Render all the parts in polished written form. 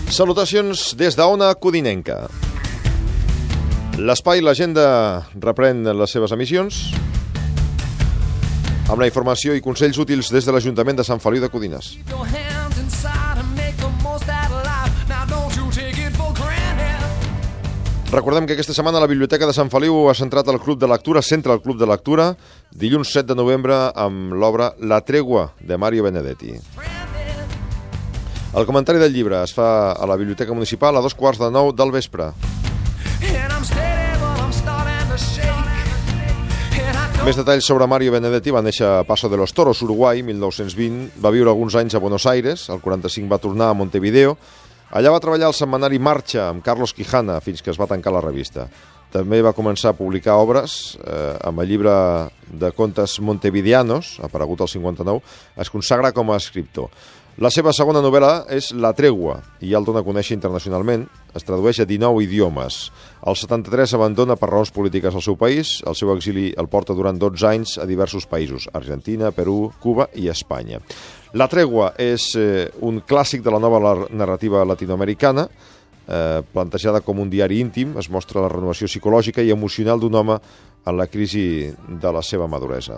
Salutacions des d'Ona Codinenca. L'espai L'Agenda reprèn les seves emissions amb la informació i consells útils des de l'Ajuntament de Sant Feliu de Codines. Recordem que aquesta setmana la Biblioteca de Sant Feliu ha centrat el Club de Lectura, centra el Club de Lectura, dilluns 7 de novembre amb l'obra La tregua de Mario Benedetti. El comentari del llibre es fa a la Biblioteca Municipal a 8:45 del vespre. Més detalls sobre Mario Benedetti. Va néixer a Paso de los Toros, Uruguai, 1920. Va viure alguns anys a Buenos Aires. El 45 va tornar a Montevideo. Allà va treballar al setmanari Marxa amb Carlos Quijana fins que es va tancar la revista. També va començar a publicar obres amb el llibre de contes Montevideanos, aparegut al 59. Es consagra com a escriptor. La seva segona novel·la és La tregua i ja el dona a conèixer internacionalment. Es tradueix a 19 idiomes. El 73 abandona per raons polítiques el seu país. El seu exili el porta durant 12 anys a diversos països: Argentina, Perú, Cuba i Espanya. La tregua és un clàssic de la nova narrativa latinoamericana, plantejada com un diari íntim. Es mostra la renovació psicològica i emocional d'un home en la crisi de la seva maduresa.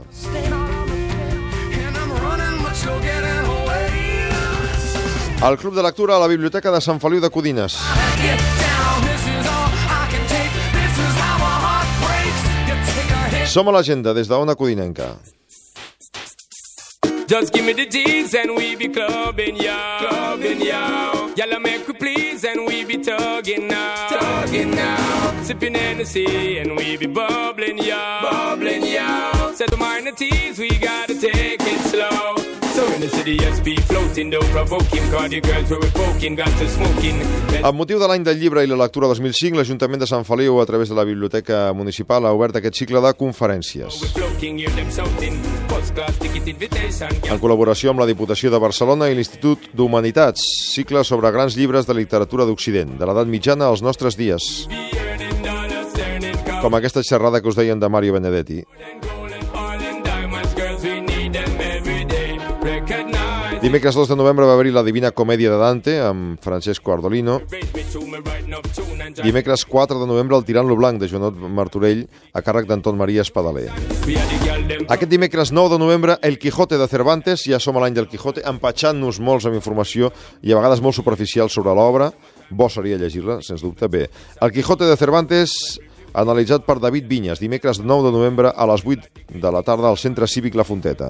El Club de Lectura a la Biblioteca de Sant Feliu de Codines. Som a l'Agenda des d'Ona Codinenca. Just give me the G's and we be clubbing, yo. Clubbing, yo. Y'all make we please and we be tugging now. Tugging now. Sipping Hennessy and we be bubbling, yo. Bubbling, yo. Set the minor teas, we gotta take it slow. Amb motiu de l'any del llibre i la lectura 2005, l'Ajuntament de Sant Feliu, a través de la Biblioteca Municipal, ha obert aquest cicle de conferències. En col·laboració amb la Diputació de Barcelona i l'Institut d'Humanitats, cicle sobre grans llibres de literatura d'Occident, de l'edat mitjana als nostres dies. Com aquesta xerrada que us deien de Mario Benedetti. Dimecres 2 de novembre va haver-hi la Divina Comèdia de Dante amb Francesco Ardolino. Dimecres 4 de novembre el Tirant lo Blanc de Joanot Martorell a càrrec d'Anton Maria Espadaler. Aquest dimecres 9 de novembre El Quijote de Cervantes. Ja som a l'any del Quijote, empatxant-nos molts amb informació i a vegades molt superficial sobre l'obra. Bo seria llegir-la, sens dubte. Bé, El Quijote de Cervantes, analitzat per David Vinyes, dimecres 9 de novembre a les 8 de la tarda al Centre Cívic La Fonteta.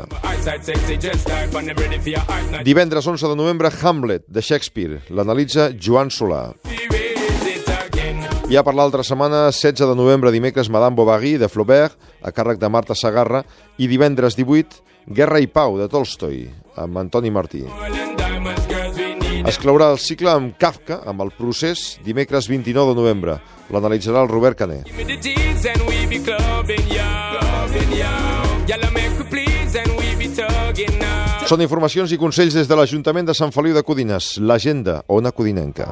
Divendres 11 de novembre, Hamlet, de Shakespeare, l'analitza Joan Solà. Ja per l'altra setmana, 16 de novembre, dimecres, Madame Bovary, de Flaubert, a càrrec de Marta Sagarra, i divendres 18, Guerra i Pau, de Tolstoi, amb Antoni Martí. Es clourà el cicle amb Kafka, amb El procés, dimecres 29 de novembre. L'analitzarà el Robert Cané. Són informacions i consells des de l'Ajuntament de Sant Feliu de Codines. L'Agenda, Ona Codinenca.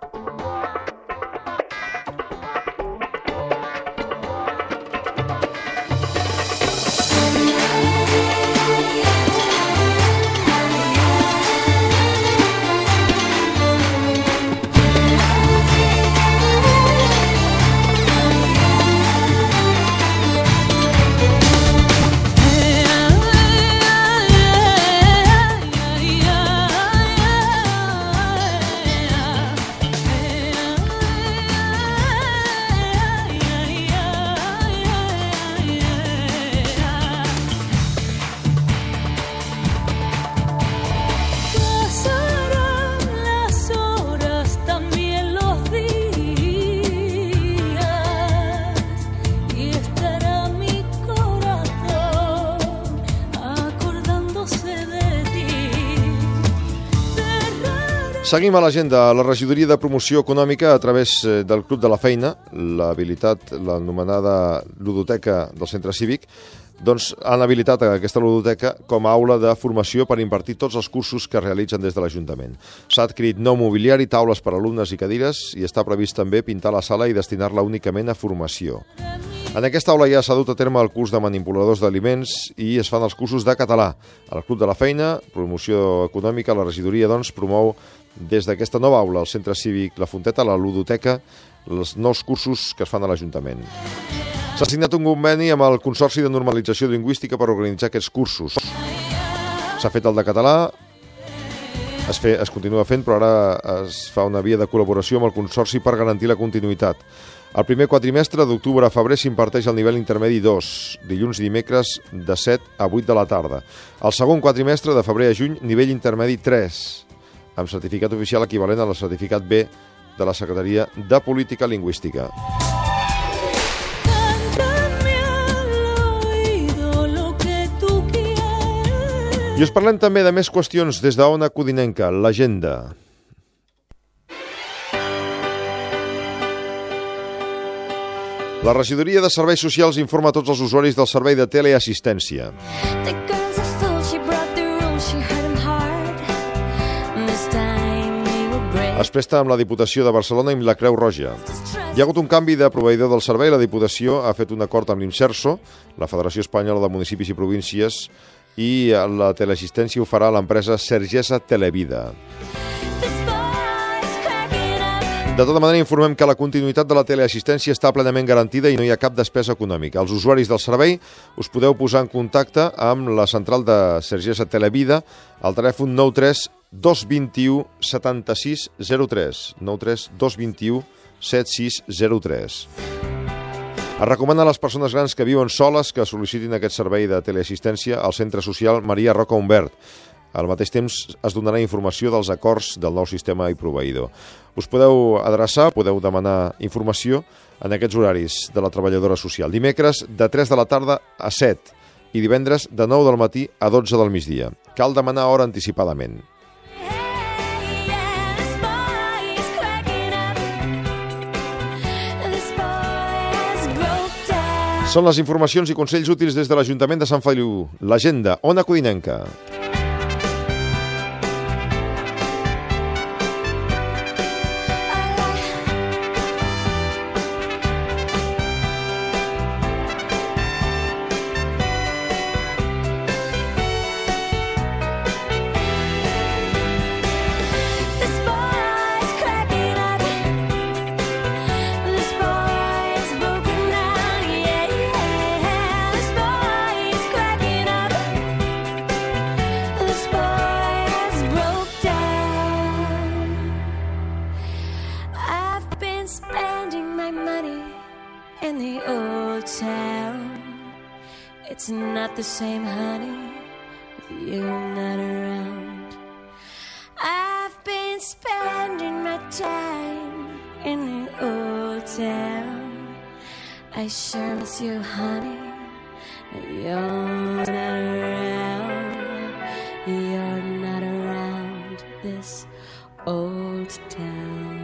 Seguim a l'agenda. La regidoria de promoció econòmica, a través del Club de la Feina, l'habilitat, l'anomenada ludoteca del centre cívic, doncs han habilitat aquesta ludoteca com a aula de formació per impartir tots els cursos que realitzen des de l'Ajuntament. S'ha adquirit nou mobiliari, taules per a alumnes i cadires, i està previst també pintar la sala i destinar-la únicament a formació. En aquesta aula ja s'ha dut a terme el curs de manipuladors d'aliments i es fan els cursos de català. El Club de la Feina, promoció econòmica, la regidoria doncs promou des d'aquesta nova aula, al Centre Cívic La Fonteta, la ludoteca, els nous cursos que es fan a l'Ajuntament. S'ha signat un conveni amb el Consorci de Normalització Lingüística per organitzar aquests cursos. S'ha fet el de català, es continua fent, però ara es fa una via de col·laboració amb el Consorci per garantir la continuïtat. El primer quadrimestre, d'octubre a febrer, s'imparteix el nivell intermedi 2, dilluns i dimecres de 7 a 8 de la tarda. El segon quadrimestre, de febrer a juny, nivell intermedi 3, amb certificat oficial equivalent al certificat B de la Secretaria de Política Lingüística. I us parlem també de més qüestions des d'Ona Codinenca, l'agenda. La Regidoria de Serveis Socials informa a tots els usuaris del servei de teleassistència. Es presta amb la Diputació de Barcelona i amb la Creu Roja. Hi ha hagut un canvi de proveïdor del servei. La Diputació ha fet un acord amb l'Imserso, la Federació Espanyola de Municipis i Províncies, i la teleassistència ho farà l'empresa Sergesa Televida. De tota manera, informem que la continuïtat de la teleassistència està plenament garantida i no hi ha cap despesa econòmica. Els usuaris del servei us podeu posar en contacte amb la central de Sergesa Televida al telèfon 93 221 7603. 93 221 7603. Es recomana a les persones grans que viuen soles que sol·licitin aquest servei de teleassistència al Centre Social Maria Roca Humbert. Al mateix temps es donarà informació dels acords del nou sistema i proveïdor. Us podeu adreçar, podeu demanar informació en aquests horaris de la treballadora social. Dimecres de 3 de la tarda a 7 i divendres de 9 del matí a 12 del migdia. Cal demanar hora anticipadament. Són les informacions i consells útils des de l'Ajuntament de Sant Feliu. L'agenda, Ona Codinenca. Spending my money in the old town. It's not the same, honey, with you not around. I've been spending my time in the old town. I sure miss you, honey, but you're not around. You're not around this old town.